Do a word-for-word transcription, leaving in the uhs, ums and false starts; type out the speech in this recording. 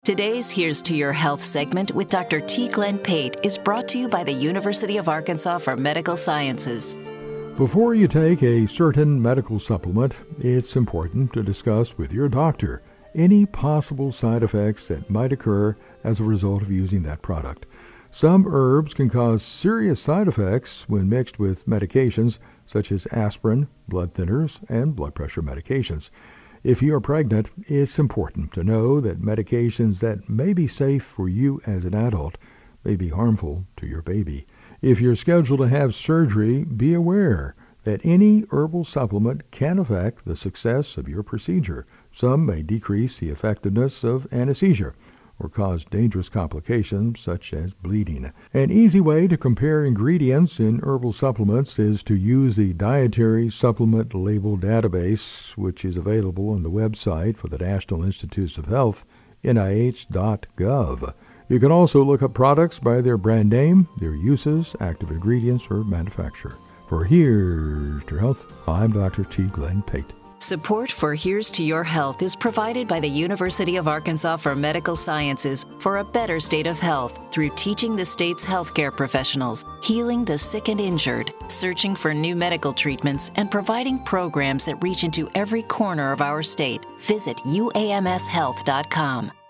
Today's Here's to Your Health segment with Doctor T. Glenn Pate is brought to you by the University of Arkansas for Medical Sciences. Before you take a certain medical supplement, it's important to discuss with your doctor any possible side effects that might occur as a result of using that product. Some herbs can cause serious side effects when mixed with medications such as aspirin, blood thinners, and blood pressure medications. If you are pregnant, it's important to know that medications that may be safe for you as an adult may be harmful to your baby. If you're scheduled to have surgery, be aware that any herbal supplement can affect the success of your procedure. Some may decrease the effectiveness of anesthesia or cause dangerous complications such as bleeding. An easy way to compare ingredients in herbal supplements is to use the Dietary Supplement Label Database, which is available on the website for the National Institutes of Health, N I H dot gov. You can also look up products by their brand name, their uses, active ingredients, or manufacturer. For Here's to Your Health, I'm Doctor T. Glenn Pate. Support for Here's to Your Health is provided by the University of Arkansas for Medical Sciences for a better state of health through teaching the state's healthcare professionals, healing the sick and injured, searching for new medical treatments, and providing programs that reach into every corner of our state. Visit U A M S health dot com.